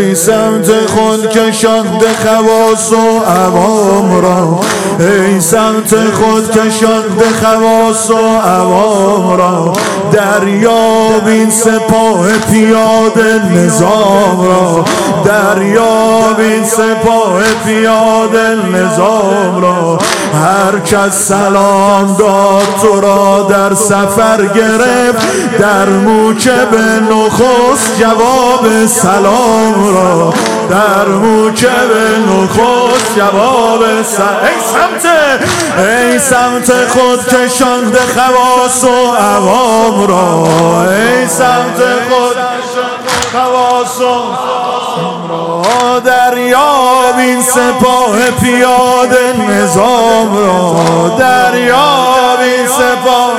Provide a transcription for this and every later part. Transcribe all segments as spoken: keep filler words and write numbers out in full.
ای سمت خود کشانده خواص و عوام را، ای سمت خود کشانده خواص و عوام را، دریاب این سپاه پیاده نظام را، دریاب این سپاه پیاده نظام را. هر کس سلام داد تو را در سفر گرفت، در موکب نخست جواب سلام را، در موکب نخست جواب سلام. ای سمت ای سمت خود کشانده خواص و عوام را، ای سمت خود خواص و عوام را، دریاب این سپاه پیاده نظام را، دریاب این سپاه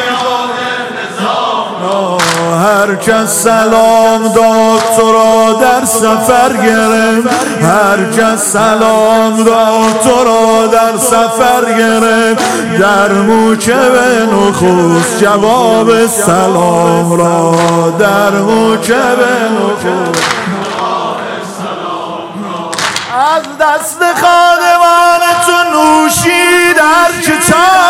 هر کس سلام داد تو را در سفر گرفت، هر کس سلام داد تو را در سفر گرفت، در موکب نخست جواب سلام را، در موکب نخست از دست خادمان تو نوشید هر که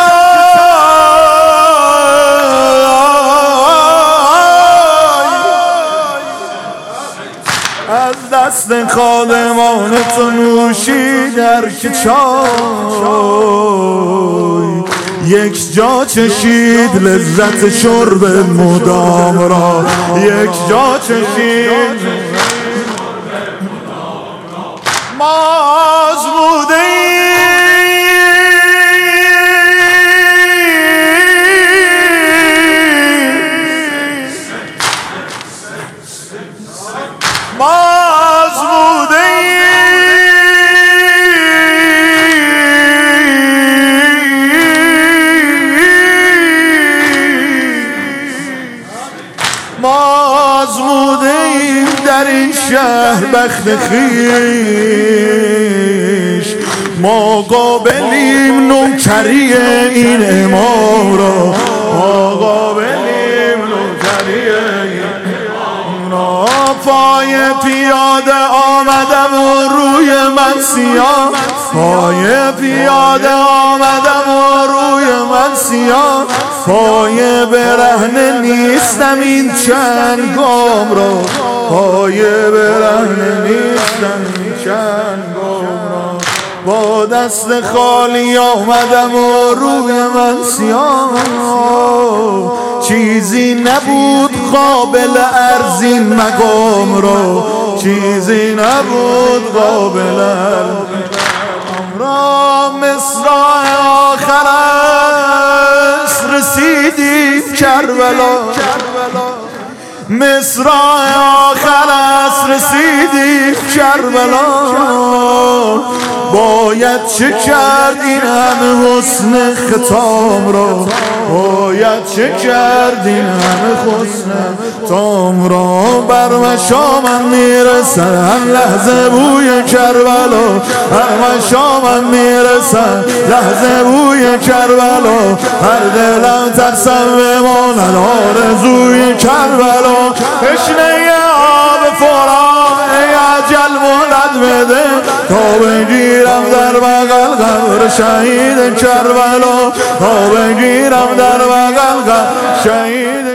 از دست خادمان تو نوشید هر که چای، یک جا چشید لذت شرب مدام را، یک جا چشید مازموده مازموده مازموده در این شهر بخت خویش، ما قابلیم نوکری این امام را، ما قابلیم نوکری این امام را. پای پیاده آمدم و روی من سیاه، پای پیاده آمدم و روی من سیاه، پای برهنه نیستم این چند گام را، پای برهنه نیستم این چند گام را. با دست خالی آمدم و روی من سیاه، چیزی نبود قابل عرض این مقام را، چیزی نبود قابل عرض را. مصرع آخر است رسیدیم کربلا، مصرع آخر است رسیدیم کربلا، باید چه کرد این همه حسن ختام را، باید چه کرد این همه حسن ختام را. بر مشامم میرسد هر لحظه بوی کربلا، هر مشامم میرسد لحظه بوی کربلا، هر دلم ترسم بماند آرزوی کربلا. تشنه آب فرات ای اجل مهلت بده، تا بگیرم در بغل قبر شهید کربلا، تا بگیرم در بغل قبر شهید